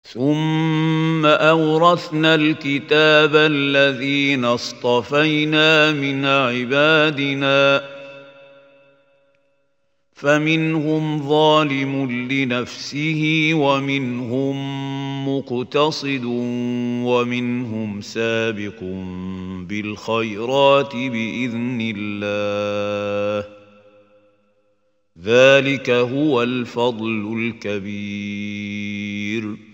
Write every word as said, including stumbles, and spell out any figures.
ثم أورثنا الكتاب الذين اصطفينا من عبادنا فمنهم ظالم لنفسه ومنهم مقتصد ومنهم سابق بالخيرات بإذن الله ذلك هو الفضل الكبير